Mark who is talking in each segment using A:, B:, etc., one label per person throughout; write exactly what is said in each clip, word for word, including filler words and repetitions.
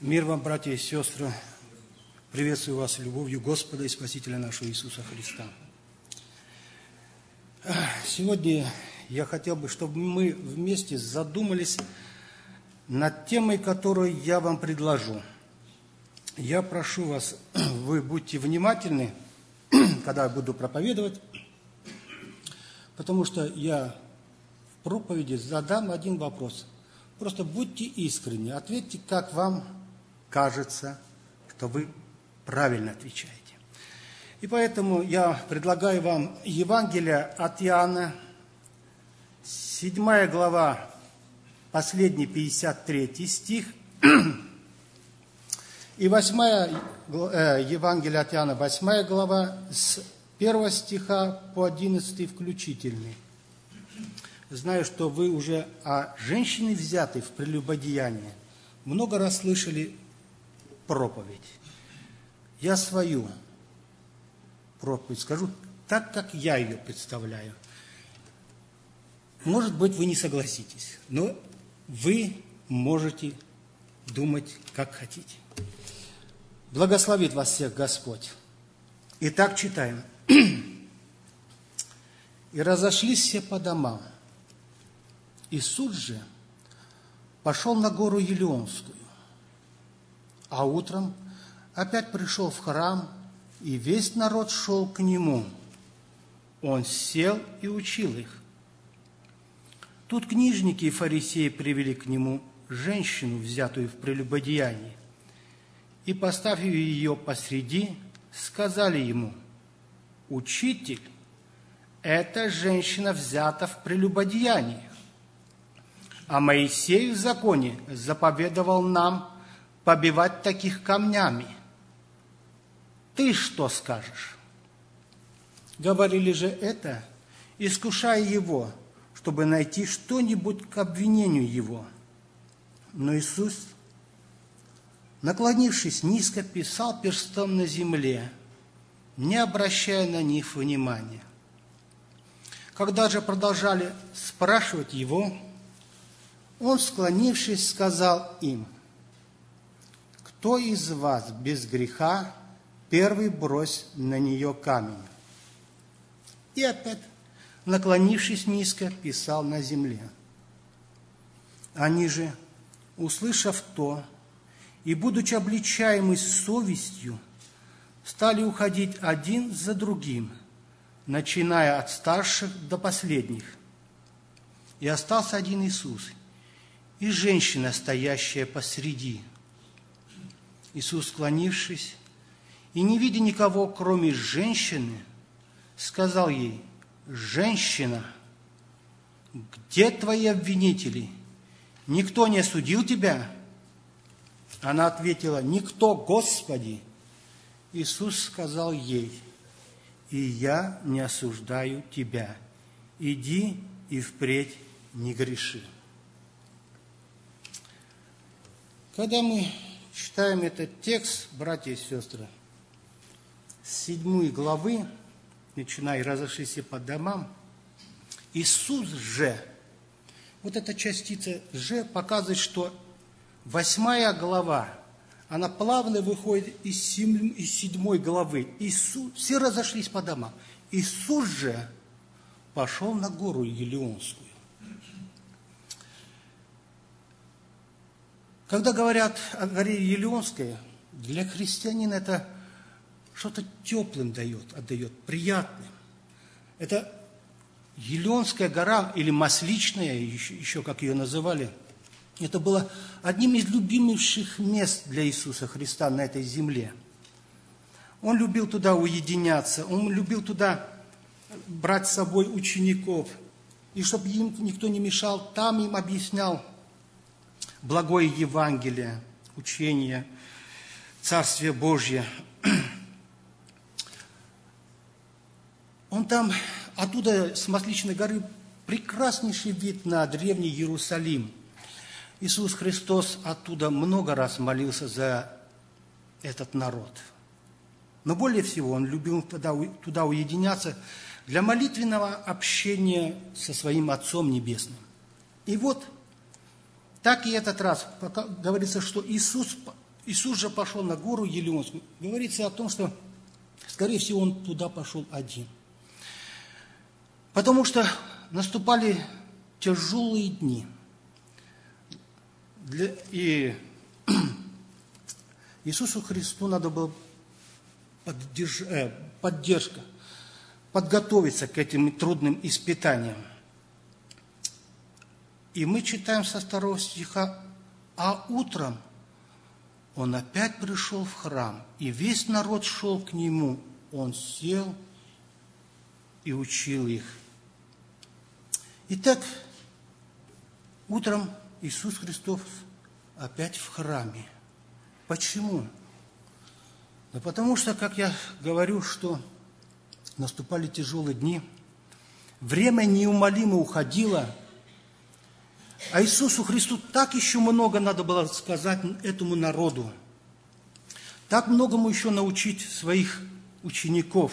A: Мир вам, братья и сестры! Приветствую вас любовью Господа и Спасителя нашего Иисуса Христа. Сегодня я хотел бы, чтобы мы вместе задумались над темой, которую я вам предложу. Я прошу вас, вы будьте внимательны, когда я буду проповедовать, потому что я в проповеди задам один вопрос. Просто будьте искренни, ответьте, как вам кажется, что вы правильно отвечаете. И поэтому я предлагаю вам Евангелие от Иоанна, седьмая глава, последний пятьдесят третий стих, и восьмая, э, Евангелие от Иоанна, восьмая глава, с первого стиха по одиннадцатый включительный. Знаю, что вы уже о женщине, взятой в прелюбодеянии, много раз слышали проповедь. Я свою проповедь скажу так, как я ее представляю. Может быть, вы не согласитесь, но вы можете думать, как хотите. Благословит вас всех Господь. Итак, читаем. «И разошлись все по домам. Иисус же пошел на гору Елеонскую, а утром опять пришел в храм, и весь народ шел к нему. Он сел и учил их. Тут книжники и фарисеи привели к нему женщину, взятую в прелюбодеянии, и, поставив ее посреди, сказали ему: «Учитель, эта женщина взята в прелюбодеянии, а Моисей в законе заповедовал нам побивать таких камнями. Ты что скажешь?» Говорили же это, искушая его, чтобы найти что-нибудь к обвинению его. Но Иисус, наклонившись низко, писал перстом на земле, не обращая на них внимания. Когда же продолжали спрашивать его, он, склонившись, сказал им: «Кто из вас без греха, первый брось на нее камень?» И опять, наклонившись низко, писал на земле. Они же, услышав то, и, будучи обличаемы совестью, стали уходить один за другим, начиная от старших до последних. И остался один Иисус, и женщина, стоящая посреди. Иисус, склонившись и не видя никого, кроме женщины, сказал ей: «Женщина, где твои обвинители? Никто не осудил тебя?» Она ответила: «Никто, Господи». Иисус сказал ей: «И я не осуждаю тебя. Иди и впредь не греши». Когда мы читаем этот текст, братья и сестры, с седьмой главы, начиная «разошлись по домам», Иисус же, вот эта частица «же» показывает, что восьмая глава, она плавно выходит из седьмой главы. Иисус, все разошлись по домам. Иисус же пошел на гору Елеонскую. Когда говорят о горе Елеонской, для христианина это что-то теплым дает, отдает, приятным. Это Елеонская гора, или Масличная, еще, еще как ее называли, это было одним из любимейших мест для Иисуса Христа на этой земле. Он любил туда уединяться, он любил туда брать с собой учеников, и чтобы им никто не мешал, там им объяснял благое Евангелие, учение, Царствие Божье. Он там, оттуда, с Масличной горы, прекраснейший вид на древний Иерусалим. Иисус Христос оттуда много раз молился за этот народ. Но более всего Он любил туда, туда уединяться для молитвенного общения со Своим Отцом Небесным. И вот, так и этот раз говорится, что Иисус Иисус же пошел на гору Елеонскую. Говорится о том, что, скорее всего, Он туда пошел один. Потому что наступали тяжелые дни. Для, и Иисусу Христу надо было поддерж, э, поддержка, подготовиться к этим трудным испытаниям. И мы читаем со второго стиха: «А утром Он опять пришел в храм, и весь народ шел к Нему. Он сел и учил их». Итак, утром Иисус Христос опять в храме. Почему? Да потому что, как я говорю, что наступали тяжелые дни, время неумолимо уходило, а Иисусу Христу так еще много надо было сказать этому народу, так многому еще научить своих учеников.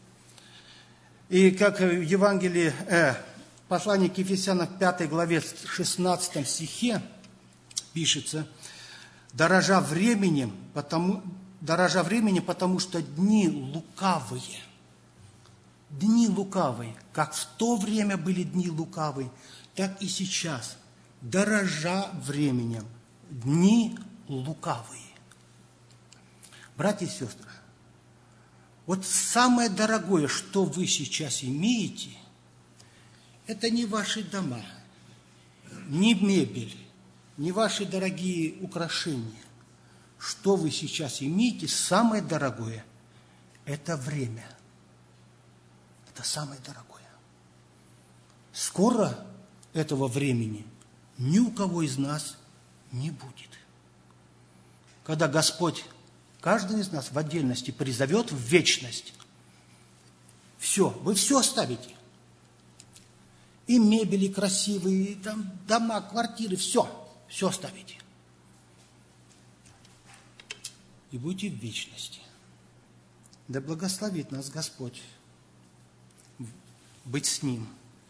A: И как в Евангелии, э, послании к Ефесянам в пятой главе шестнадцатом стихе пишется: «Дорожа временем, потому, дорожа временем, потому что дни лукавые». Дни лукавые. Как в то время были дни лукавые, так и сейчас. Дорожа временем. Дни лукавые. Братья и сестры, вот самое дорогое, что вы сейчас имеете, это не ваши дома, не мебель, не ваши дорогие украшения. Что вы сейчас имеете, самое дорогое, это время. Это самое дорогое. Скоро этого времени ни у кого из нас не будет. Когда Господь каждого из нас в отдельности призовет в вечность, все, вы все оставите. И мебели красивые, и там дома, квартиры, все, все оставите. И будете в вечности. Да благословит нас Господь быть с Ним.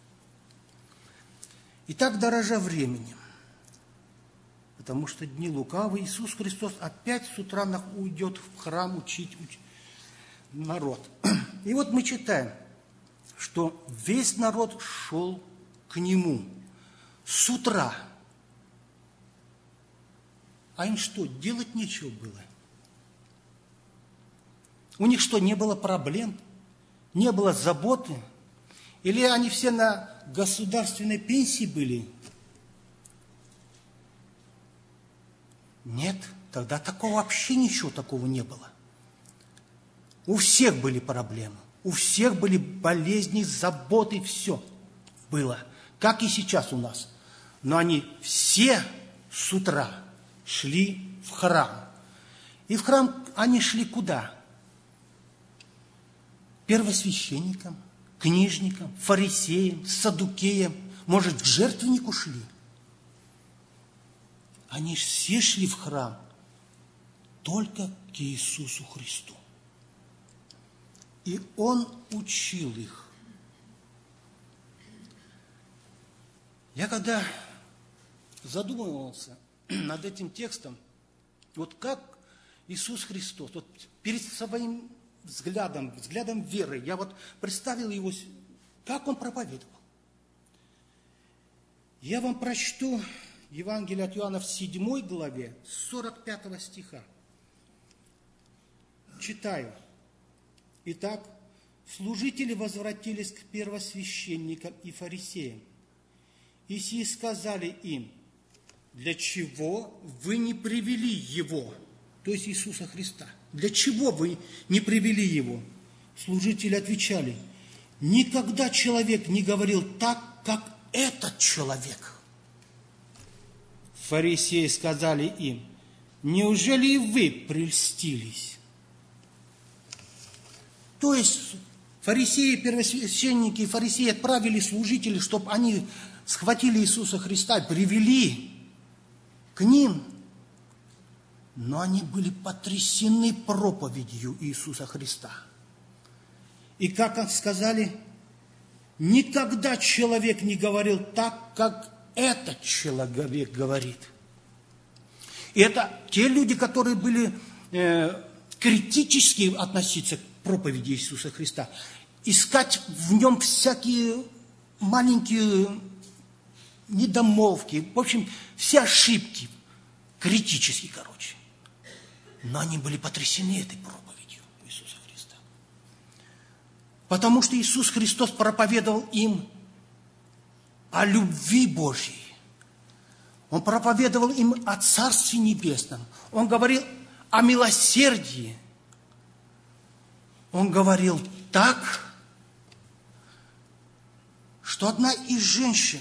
A: Итак, дорожа временем, потому что дни лукавые, Иисус Христос опять с утра уйдет в храм учить, учить народ. И вот мы читаем, что весь народ шел к Нему с утра. А им что, делать нечего было? У них что, не было проблем? Не было заботы? Или они все на государственной пенсии были? Нет, тогда такого вообще ничего такого не было. У всех были проблемы, у всех были болезни, заботы, все было, как и сейчас у нас. Но они все с утра шли в храм. И в храм они шли куда? Первосвященникам, книжникам, фарисеям, саддукеям, может, к жертвеннику шли? Они все шли в храм только к Иисусу Христу. И Он учил их. Я когда задумывался над этим текстом, вот как Иисус Христос, вот перед своим взглядом, взглядом веры, я вот представил его, как Он проповедовал. Я вам прочту Евангелие от Иоанна в седьмой главе, сорок пятого стиха. Читаю. Итак, служители возвратились к первосвященникам и фарисеям. И сии сказали им: для чего вы не привели его, то есть Иисуса Христа? Для чего вы не привели его? Служители отвечали: никогда человек не говорил так, как этот человек. Фарисеи сказали им: неужели и вы прельстились? То есть фарисеи, первосвященники и фарисеи отправили служителей, чтобы они схватили Иисуса Христа, привели к ним. Но они были потрясены проповедью Иисуса Христа. И как сказали, никогда человек не говорил так, как этот человек говорит. И это те люди, которые были э, критически относиться к проповеди Иисуса Христа, искать в нем всякие маленькие недомолвки, в общем, все ошибки, критически, короче. Но они были потрясены этой проповедью Иисуса Христа. Потому что Иисус Христос проповедовал им о любви Божьей. Он проповедовал им о Царстве Небесном. Он говорил о милосердии. Он говорил так, что одна из женщин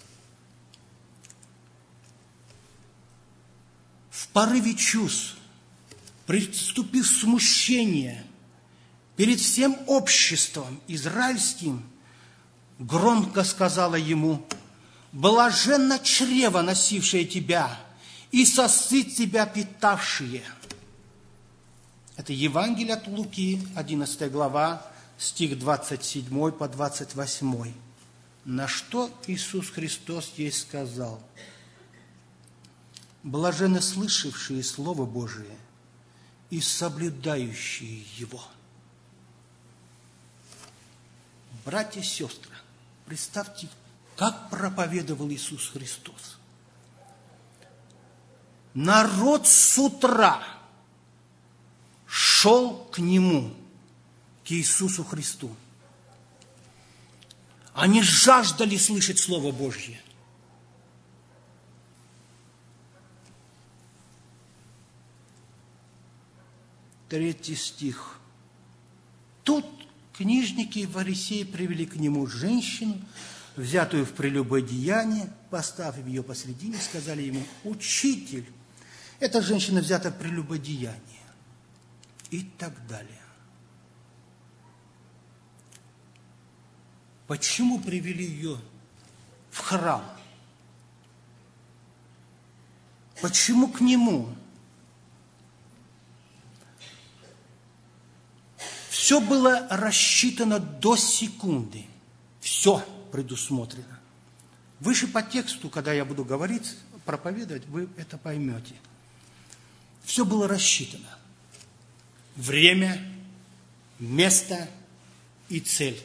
A: в порыве чувств, приступив смущение перед всем обществом израильским, громко сказала ему: «Блаженно чрево, носившее тебя, и сосцы тебя питавшие». Это Евангелие от Луки, одиннадцатая глава, стих двадцать семь по двадцать восемь. На что Иисус Христос ей сказал: «Блаженны слышавшие Слово Божие и соблюдающие его». Братья и сестры, представьте, как проповедовал Иисус Христос. Народ с утра шел к Нему, к Иисусу Христу. Они жаждали слышать Слово Божье. Третий стих. Тут книжники и фарисеи привели к Нему женщину, взятую в прелюбодеяние, поставив ее посредине, сказали Ему: «Учитель, эта женщина взята в прелюбодеяние». И так далее. Почему привели ее в храм? Почему к Нему? Все было рассчитано до секунды. Все предусмотрено. Выше по тексту, когда я буду говорить, проповедовать, вы это поймете. Все было рассчитано. Время, место и цель.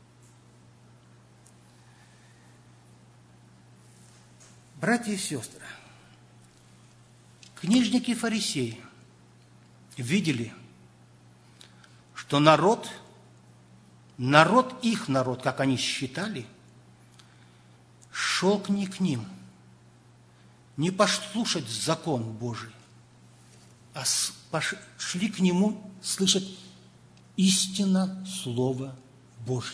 A: Братья и сестры, книжники и фарисеи видели, что народ, народ, их народ, как они считали, шел не к ним, не послушать закон Божий, а пошли к Нему слышать истинно Слово Божье.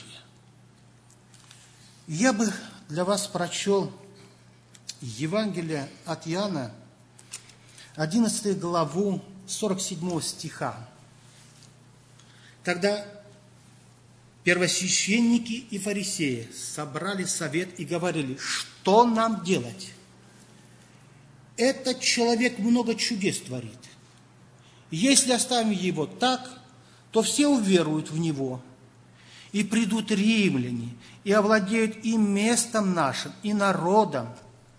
A: Я бы для вас прочел Евангелие от Иоанна, одиннадцатую главу, сорок седьмого стиха. Тогда первосвященники и фарисеи собрали совет и говорили: что нам делать? Этот человек много чудес творит. Если оставим его так, то все уверуют в него, и придут римляне, и овладеют и местом нашим, и народом.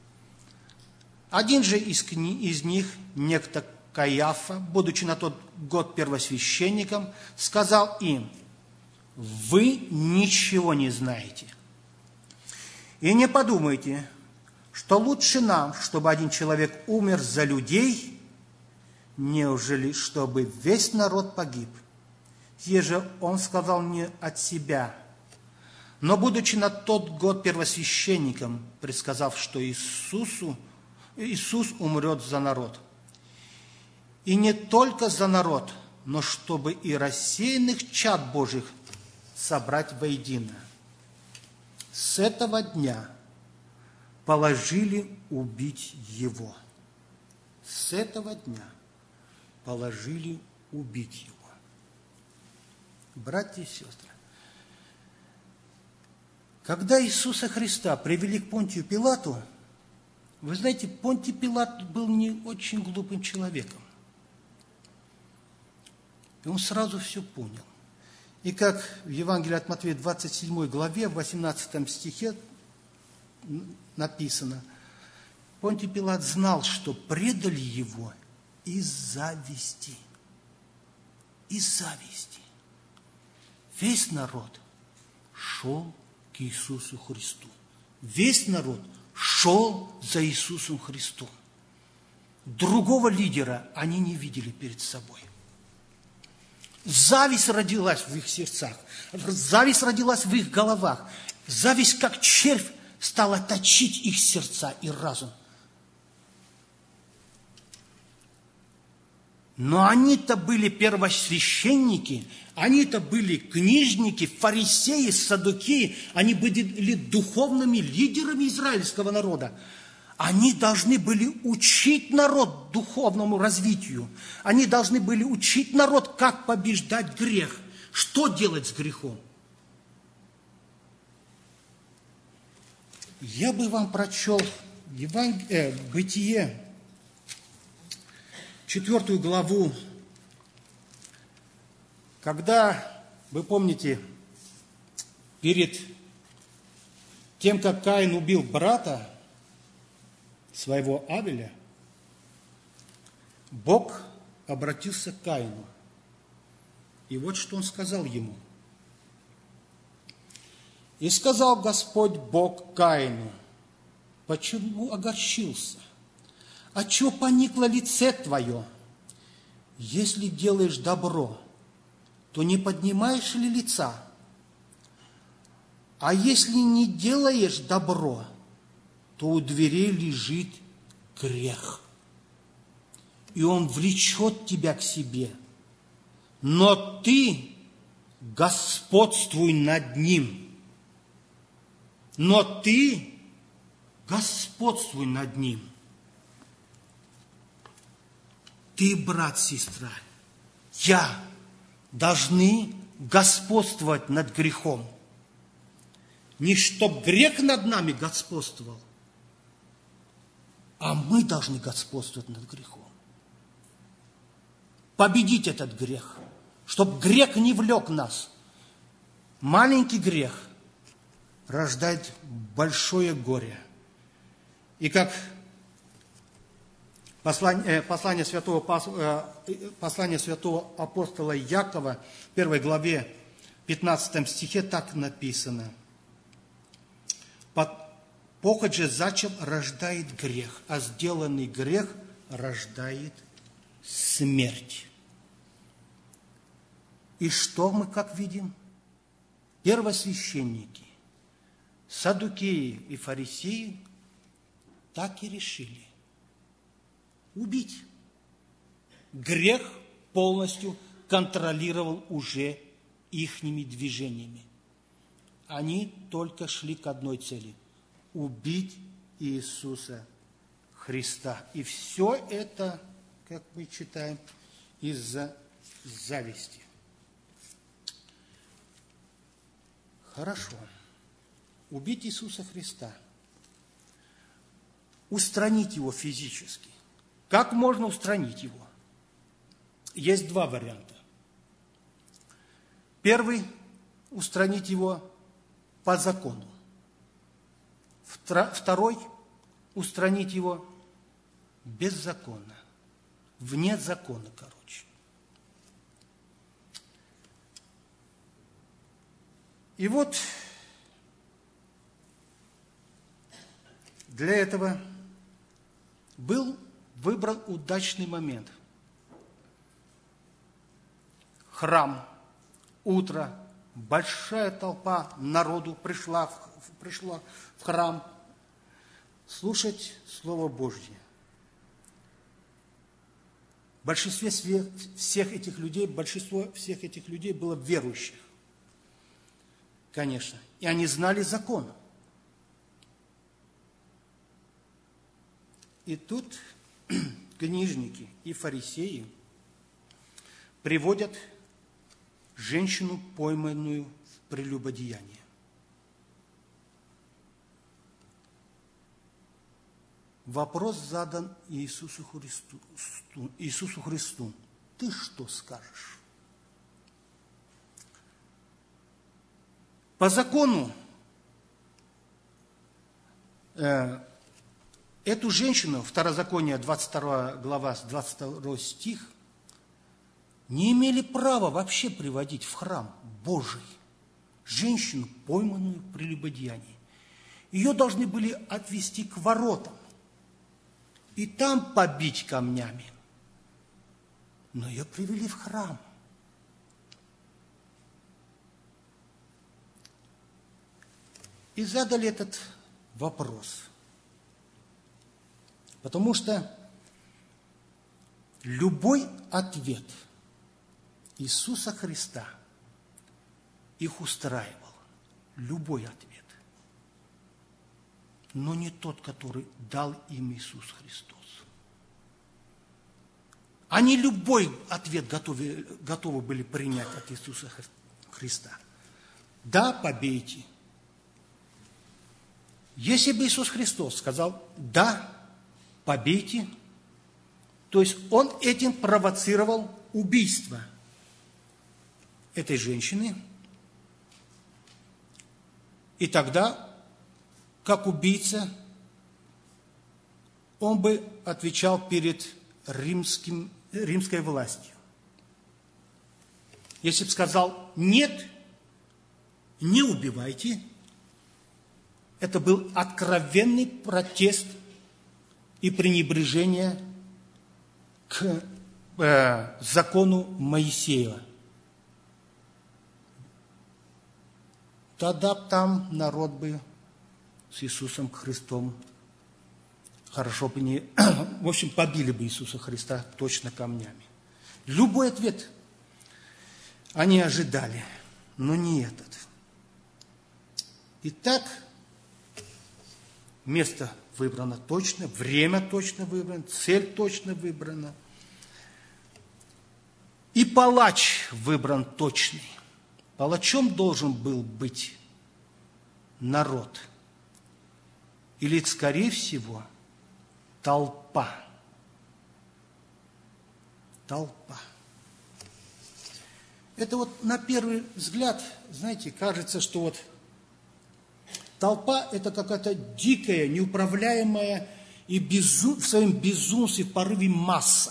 A: Один же из, из них, некто Каиафа, будучи на тот год первосвященником, сказал им: вы ничего не знаете. И не подумайте, что лучше нам, чтобы один человек умер за людей, нежели чтобы весь народ погиб. Те же он сказал не от себя, но, будучи на тот год первосвященником, предсказав, что Иисусу, Иисус умрет за народ. И не только за народ, но чтобы и рассеянных чад Божьих собрать воедино. С этого дня положили убить его. С этого дня положили убить его. Братья и сестры, когда Иисуса Христа привели к Понтию Пилату, вы знаете, Понтий Пилат был не очень глупым человеком. И он сразу все понял. И как в Евангелии от Матфея двадцать седьмой главе, в восемнадцатом стихе написано: Понтий Пилат знал, что предали его из зависти. Из зависти. Весь народ шел к Иисусу Христу. Весь народ шел за Иисусом Христом. Другого лидера они не видели перед собой. Зависть родилась в их сердцах. Зависть родилась в их головах. Зависть, как червь, стала точить их сердца и разум. Но они-то были первосвященники, они-то были книжники, фарисеи, саддукеи, они были духовными лидерами израильского народа. Они должны были учить народ духовному развитию. Они должны были учить народ, как побеждать грех, что делать с грехом. Я бы вам прочел Евангел... э, Бытие, четвертую главу, когда, вы помните, перед тем, как Каин убил брата своего Авеля, Бог обратился к Каину. И вот что он сказал ему. «И сказал Господь Бог Каину, почему огорчился? Отчего поникло лице твое? Если делаешь добро, то не поднимаешь ли лица? А если не делаешь добро, то у дверей лежит грех, и он влечет тебя к себе. Но ты господствуй над ним. Но ты господствуй над ним». Ты, брат, сестра, я должны господствовать над грехом. Не чтоб грех над нами господствовал, а мы должны господствовать над грехом. Победить этот грех, чтоб грех не влек нас. Маленький грех рождает большое горе. И как послание, послание, святого, послание святого апостола Якова в первой главе пятнадцатом стихе так написано: «Похоть же зачем рождает грех, а сделанный грех рождает смерть». И что мы как видим? Первосвященники, саддукеи и фарисеи так и решили убить. Грех полностью контролировал уже ихними движениями. Они только шли к одной цели – убить Иисуса Христа. И все это, как мы читаем, из-за зависти. Хорошо. Убить Иисуса Христа. Устранить его физически. Как можно устранить его? Есть два варианта. Первый – устранить его по закону. Второй – устранить его беззаконно, вне закона, короче. И вот для этого был выбран удачный момент. Храм, утро, большая толпа народу пришла в, пришла в храм слушать Слово Божье. В большинстве всех этих людей, большинство всех этих людей было верующих, конечно, и они знали закон. И тут книжники и фарисеи приводят женщину, пойманную в прелюбодеянии. Вопрос задан Иисусу Христу. Иисусу Христу. Ты что скажешь? По закону э, эту женщину, Второзаконие, двадцать вторая глава, двадцать второй стих, не имели права вообще приводить в храм Божий женщину, пойманную в прелюбодеянии. Ее должны были отвести к воротам и там побить камнями. Но ее привели в храм. И задали этот вопрос. Потому что любой ответ Иисуса Христа их устраивал. Любой ответ. Но не тот, который дал им Иисус Христос. Они любой ответ готовы, готовы были принять от Иисуса Христа. Да, побейте. Если бы Иисус Христос сказал «да, побейте», то есть Он этим провоцировал убийство этой женщины, и тогда, как убийца, он бы отвечал перед римским, римской властью. Если бы сказал «нет, не убивайте», это был откровенный протест и пренебрежение к э, закону Моисеева. Тогда там народ бы с Иисусом Христом хорошо бы не... В общем, побили бы Иисуса Христа точно камнями. Любой ответ они ожидали, но не этот. Итак, место выбрано точно, время точно выбрано, цель точно выбрана. И палач выбран точный. Палачом должен был быть народ. Или, скорее всего, толпа. Толпа. Это вот на первый взгляд, знаете, кажется, что вот толпа – это какая-то дикая, неуправляемая и безу... в своем безумстве, в порыве масса.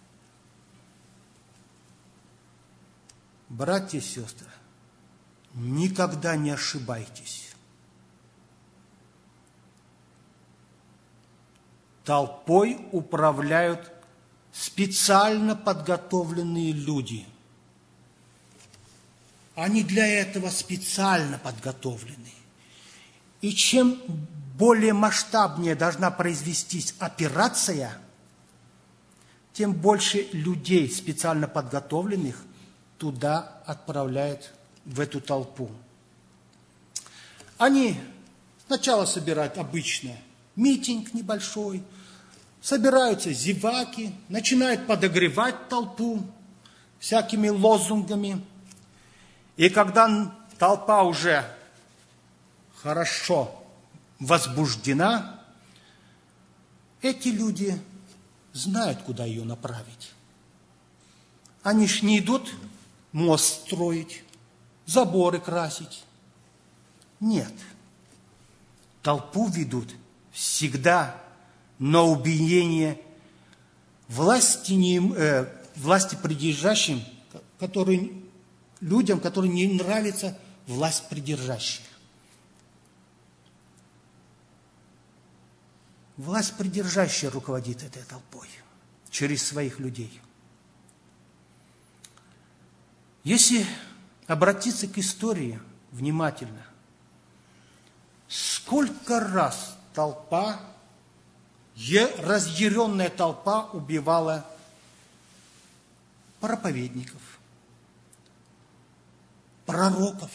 A: Братья и сестры, никогда не ошибайтесь. Толпой управляют специально подготовленные люди. Они для этого специально подготовлены. И чем более масштабнее должна произвестись операция, тем больше людей, специально подготовленных, туда отправляют, в эту толпу. Они сначала собирают обычно митинг небольшой, собираются зеваки, начинают подогревать толпу всякими лозунгами. И когда толпа уже хорошо возбуждена, эти люди знают, куда ее направить. Они ж не идут мост строить, заборы красить. Нет. Толпу ведут всегда на убиение власти, не, э, власти придержащим, которые, людям, которым не нравится власть придержащая. Власть придержащая руководит этой толпой через своих людей. Если обратиться к истории внимательно, сколько раз толпа, разъяренная толпа убивала проповедников, пророков.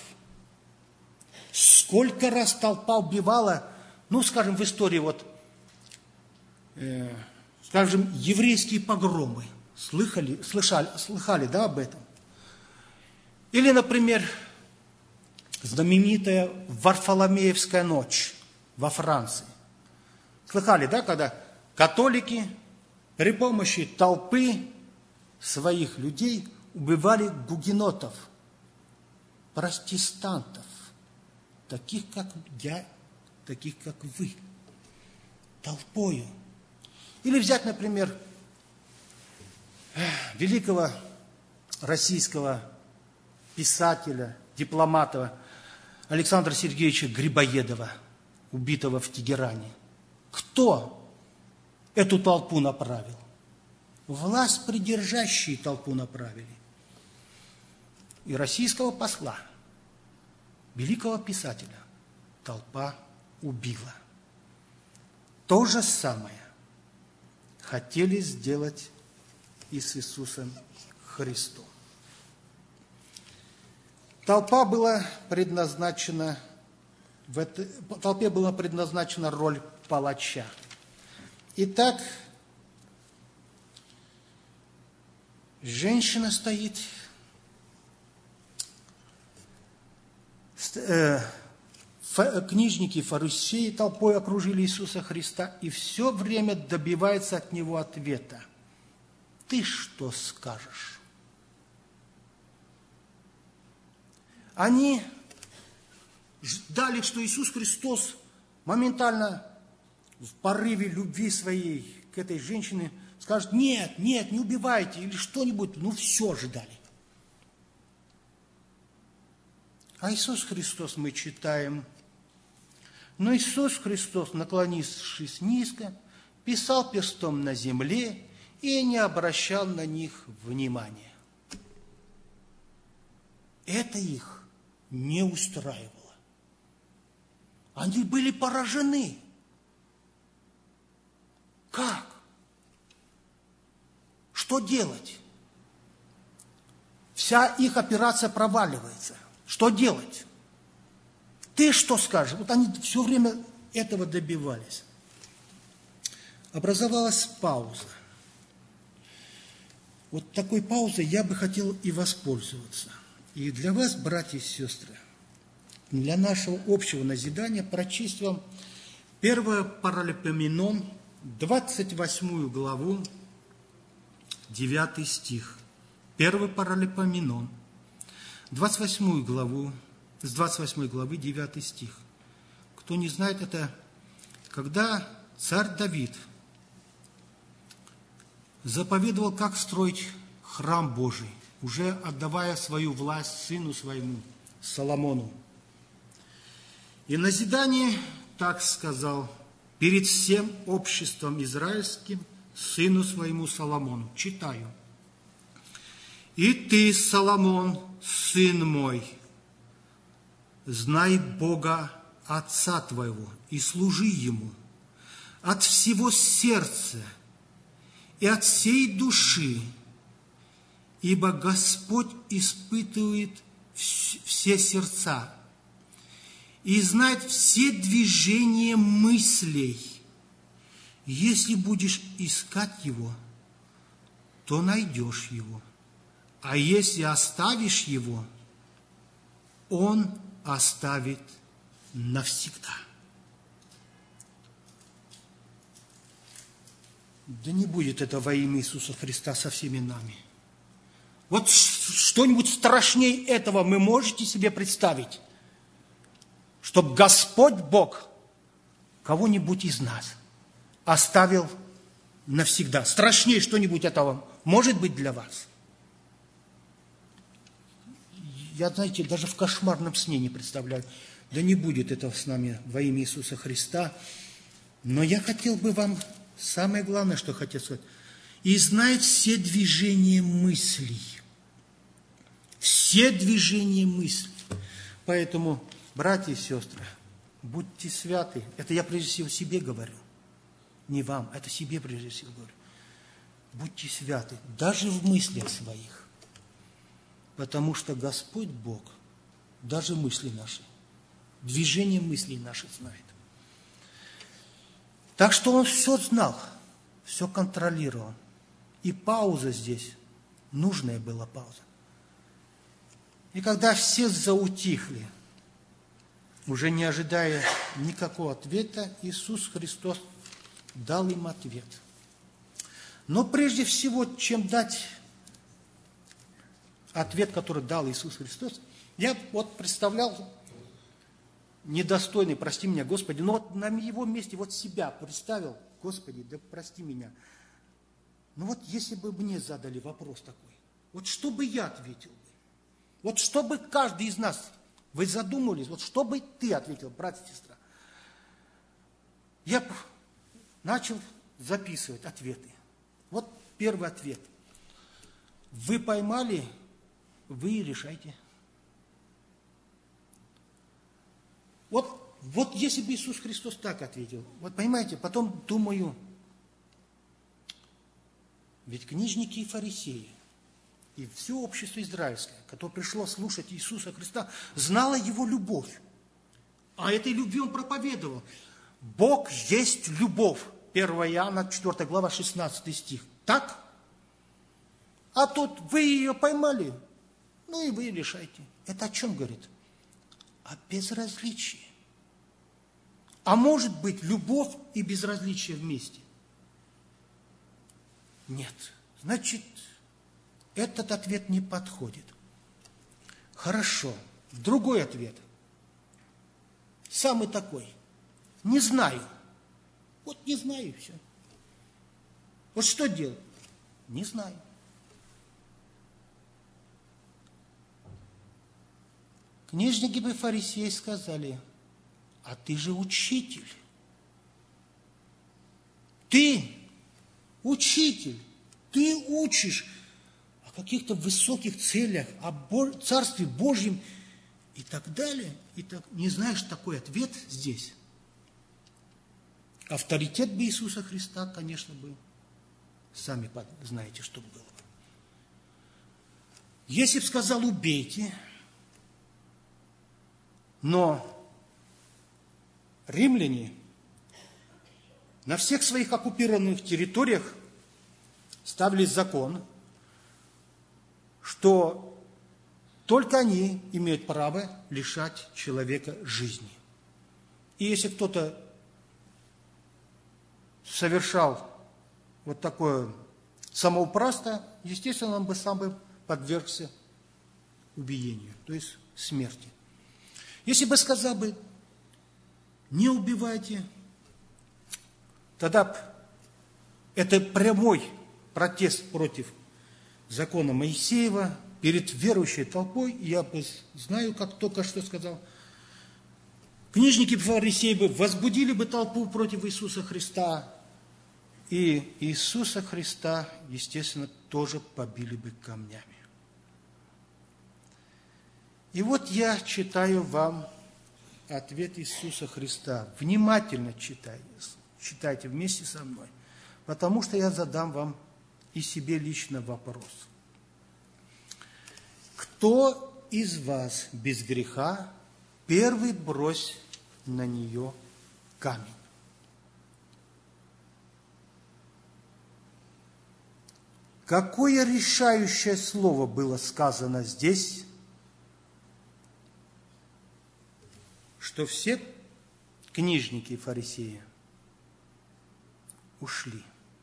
A: Сколько раз толпа убивала, ну, скажем, в истории, вот, э, скажем, еврейские погромы. Слыхали, слышали, слыхали, да, об этом? Или, например, знаменитая Варфоломеевская ночь во Франции. Слыхали, да, когда католики при помощи толпы своих людей убивали гугенотов, протестантов, таких, как я, таких, как вы. толпою. Или взять, например, великого российского писателя, дипломата Александра Сергеевича Грибоедова, убитого в Тегеране. Кто эту толпу направил? Власть придержащие толпу направили. И российского посла, великого писателя, толпа убила. То же самое хотели сделать и с Иисусом Христом. Толпа была предназначена, в этой, толпе была предназначена роль палача. Итак, женщина стоит, книжники, фарисеи толпой окружили Иисуса Христа и все время добиваются от Него ответа. Ты что скажешь? Они ждали, что Иисус Христос моментально в порыве любви своей к этой женщине скажет: нет, нет, не убивайте, или что-нибудь. Ну, все ждали. А Иисус Христос, мы читаем, но Иисус Христос, наклонившись низко, писал перстом на земле и не обращал на них внимания. Это их не устраивало. Они были поражены. Как? Что делать? Вся их операция проваливается. Что делать? Ты что скажешь? Вот они все время этого добивались. Образовалась пауза. Вот такой паузой я бы хотел и воспользоваться. И для вас, братья и сестры, для нашего общего назидания прочесть вам первое Паралипоменон, двадцать восьмую главу, девятый стих. первое Паралипоменон, двадцать восьмую главу, с двадцать восьмой главы, девятый стих. Кто не знает, это когда царь Давид заповедовал, как строить храм Божий, уже отдавая свою власть сыну своему, Соломону. И назидание так сказал: перед всем обществом израильским, сыну своему Соломону. Читаю. «И ты, Соломон, сын мой, знай Бога Отца твоего и служи Ему от всего сердца и от всей души, ибо Господь испытывает все сердца и знает все движения мыслей. Если будешь искать Его, то найдешь Его, а если оставишь Его, Он оставит навсегда». Да не будет это во имя Иисуса Христа со всеми нами. Вот что-нибудь страшнее этого вы можете себе представить? Чтоб Господь Бог кого-нибудь из нас оставил навсегда. Страшнее что-нибудь этого может быть для вас? Я, знаете, даже в кошмарном сне не представляю. Да не будет этого с нами во имя Иисуса Христа. Но я хотел бы вам, самое главное, что хотел сказать, и знает все движения мыслей. Все движения мыслей. Поэтому, братья и сестры, будьте святы. Это я прежде всего себе говорю. Не вам, это себе прежде всего говорю. Будьте святы, даже в мыслях своих. Потому что Господь Бог даже мысли наши, движение мыслей наших знает. Так что Он все знал, все контролировал. И пауза здесь, нужная была пауза. И когда все заутихли, уже не ожидая никакого ответа, Иисус Христос дал им ответ. Но прежде всего, чем дать ответ, который дал Иисус Христос, я вот представлял недостойный, прости меня, Господи, но вот на его месте вот себя представил, Господи, да прости меня. Ну вот если бы мне задали вопрос такой, вот что бы я ответил бы? Вот что бы каждый из нас, вы задумались, вот что бы ты ответил, брат и сестра? Я начал записывать ответы. Вот первый ответ. Вы поймали, вы и решайте. Вот, вот если бы Иисус Христос так ответил, вот понимаете, потом думаю, ведь книжники и фарисеи, и все общество израильское, которое пришло слушать Иисуса Христа, знало Его любовь. А этой любви Он проповедовал. Бог есть любовь. первое Иоанна, четвёртая глава, шестнадцатый стих. Так? А тут вы ее поймали, ну и вы решайте. Это о чем говорит? О безразличии. А может быть любовь и безразличие вместе? Нет. Значит, этот ответ не подходит. Хорошо. Другой ответ. Самый такой. Не знаю. Вот не знаю, все. Вот что делать? Не знаю. Книжники и фарисеи сказали, а ты же учитель. Ты учитель. Ты учишь о каких-то высоких целях, о Царстве Божьем и так далее. И так, не знаешь такой ответ здесь? Авторитет бы Иисуса Христа, конечно, бы, сами знаете, что было бы. Если бы сказал, убейте, но римляне на всех своих оккупированных территориях ставили закон, что только они имеют право лишать человека жизни. И если кто-то совершал вот такое самоуправство, естественно, он бы сам бы подвергся убиению, то есть смерти. Если бы сказал бы, не убивайте, тогда это прямой протест против закона Моисеева перед верующей толпой. Я бы знаю, как только что сказал, книжники и фарисеи бы возбудили бы толпу против Иисуса Христа, и Иисуса Христа, естественно, тоже побили бы камнями. И вот я читаю вам ответ Иисуса Христа. Внимательно читайте, читайте вместе со мной, потому что я задам вам и себе лично вопрос. Кто из вас без греха, первый брось на нее камень? Какое решающее слово было сказано здесь, что все книжники и фарисеи ушли?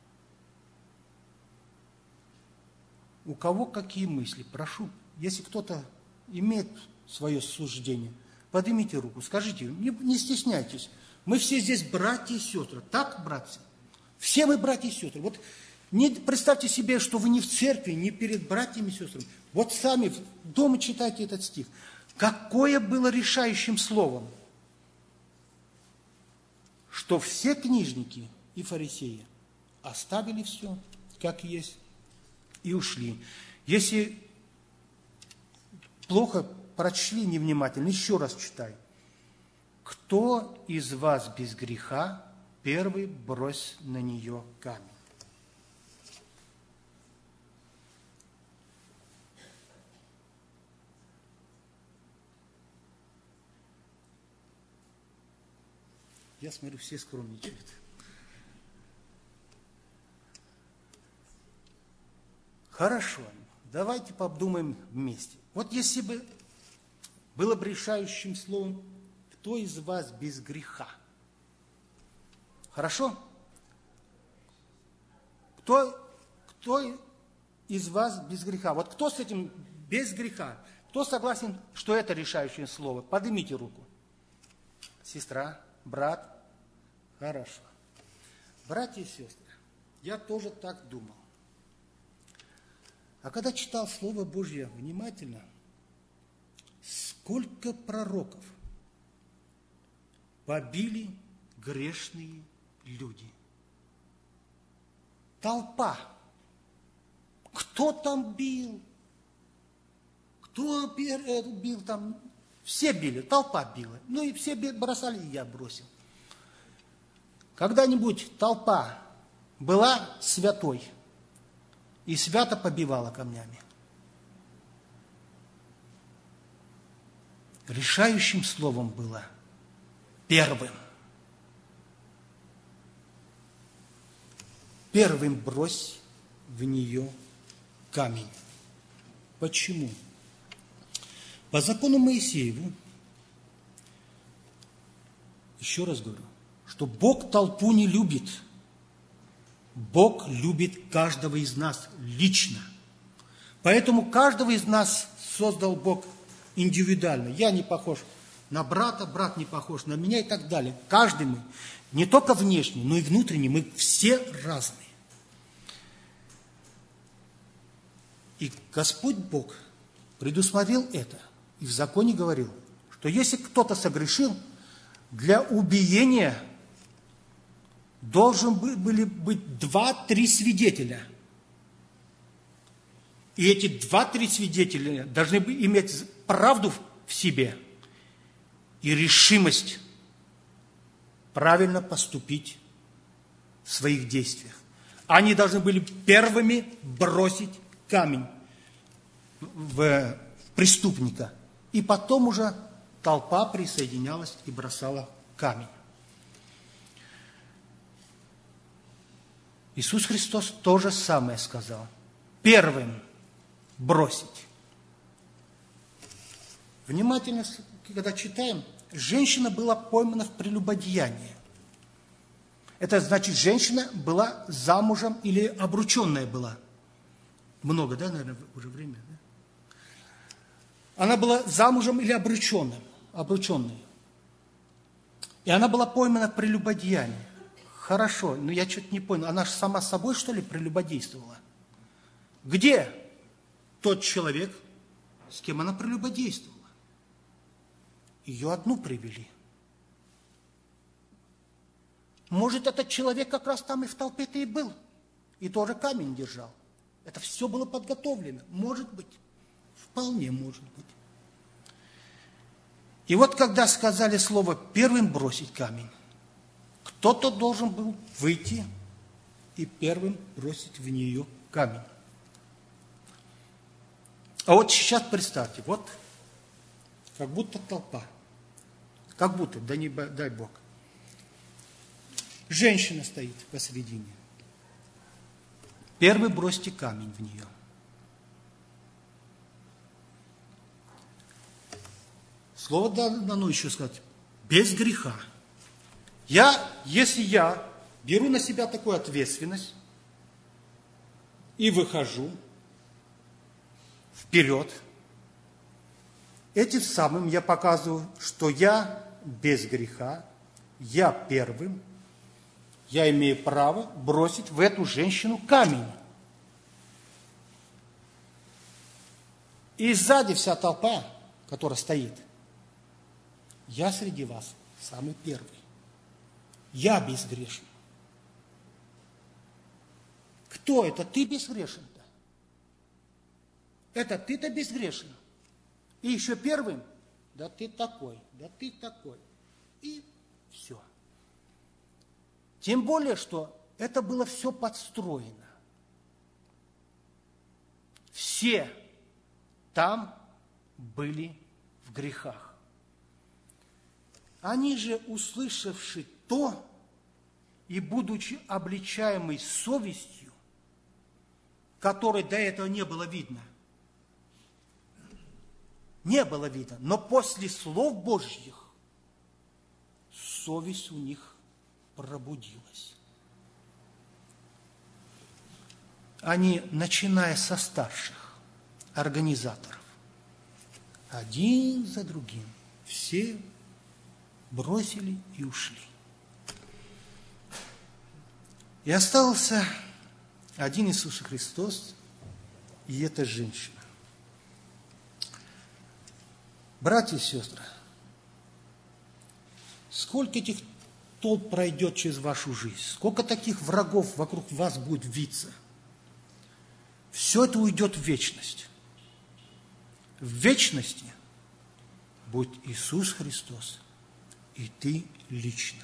A: У кого какие мысли? Прошу, если кто-то имеет свое суждение, поднимите руку, скажите, не, не стесняйтесь. Мы все здесь братья и сестры. Так, братья? Все мы братья и сестры. Вот не представьте себе, что вы не в церкви, не перед братьями и сестрами. Вот сами дома читайте этот стих. Какое было решающим словом? Что все книжники и фарисеи оставили все, как есть, и ушли. Если плохо прочли невнимательно, еще раз читай. Кто из вас без греха, первый брось на нее камень? Я смотрю, все скромничают. Хорошо, давайте подумаем вместе. Вот если бы было бы решающим словом, кто из вас без греха? Хорошо? Кто, кто из вас без греха? Вот кто с этим без греха? Кто согласен, что это решающее слово? Поднимите руку. сестра, брат? Хорошо. Братья и сестры, я тоже так думал. А когда читал Слово Божье внимательно, сколько пророков побили грешные люди. Толпа. Кто там бил? Кто бил там? Все били, толпа била. Ну и все бросали, и я бросил. Когда-нибудь толпа была святой и свято побивала камнями. Решающим словом было первым. Первым брось в нее камень. Почему? По закону Моисееву, еще раз говорю, что Бог толпу не любит. Бог любит каждого из нас лично. Поэтому каждого из нас создал Бог индивидуально. Я не похож на брата, брат не похож на меня и так далее. Каждый мы, не только внешне, но и внутренне, мы все разные. И Господь Бог предусмотрел это. И в законе говорил, что если кто-то согрешил, для убиения должен были быть два-три свидетеля. И эти два-три свидетеля должны иметь правду в себе и решимость правильно поступить в своих действиях. Они должны были первыми бросить камень в преступника. И потом уже толпа присоединялась и бросала камень. Иисус Христос то же самое сказал. Первым бросить. Внимательно, когда читаем, женщина была поймана в прелюбодеянии. Это значит, женщина была замужем или обрученная была. Много, да, наверное, уже время, да? Она была замужем или обрученным, обрученной. И она была поймана в прелюбодеянии. Хорошо, но я что-то не понял. Она же сама собой, что ли, прелюбодействовала? Где тот человек, с кем она прелюбодействовала? Ее одну привели. Может, этот человек как раз там и в толпе-то и был, и тоже камень держал. Это все было подготовлено. Может быть. Вполне может быть. И вот когда сказали слово «первым бросить камень», кто-то должен был выйти и первым бросить в нее камень. А вот сейчас представьте, вот как будто толпа, как будто, да не дай Бог, женщина стоит посредине. Первый бросьте камень в нее. Слово дано еще сказать, без греха. Я, если я беру на себя такую ответственность и выхожу вперед, этим самым я показываю, что я без греха, я первым, я имею право бросить в эту женщину камень. И сзади вся толпа, которая стоит, я среди вас самый первый. Я безгрешен. Кто это? Ты безгрешен-то. Это ты-то безгрешен. И еще первым, да ты такой, да ты такой. И все. Тем более, что это было все подстроено. Все там были в грехах. Они же, услышавши то, и будучи обличаемой совестью, которой до этого не было видно, не было видно, но после слов Божьих совесть у них пробудилась. Они, начиная со старших организаторов, один за другим, все бросили и ушли. И остался один Иисус Христос и эта женщина. Братья и сестры, сколько этих толп пройдет через вашу жизнь, сколько таких врагов вокруг вас будет виться, все это уйдет в вечность. В вечности будет Иисус Христос и ты лично.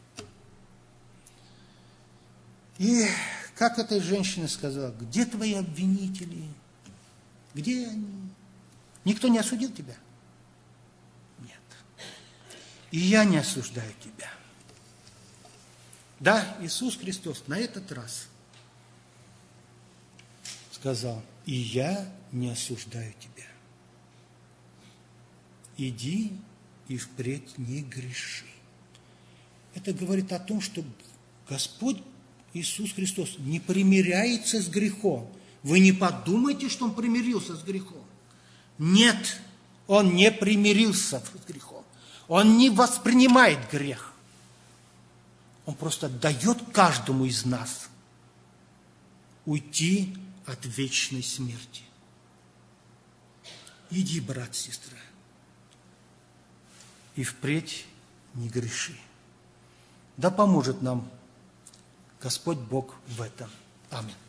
A: И как этой женщине сказала: где твои обвинители? Где они? Никто не осудил тебя? Нет. И я не осуждаю тебя. Да, Иисус Христос на этот раз сказал: и я не осуждаю тебя. Иди и впредь не греши. Это говорит о том, что Господь Иисус Христос не примиряется с грехом. Вы не подумайте, что Он примирился с грехом. Нет, Он не примирился с грехом. Он не воспринимает грех. Он просто дает каждому из нас уйти от вечной смерти. Иди, брат, сестра, и впредь не греши. Да поможет нам Господь Бог в этом. Аминь.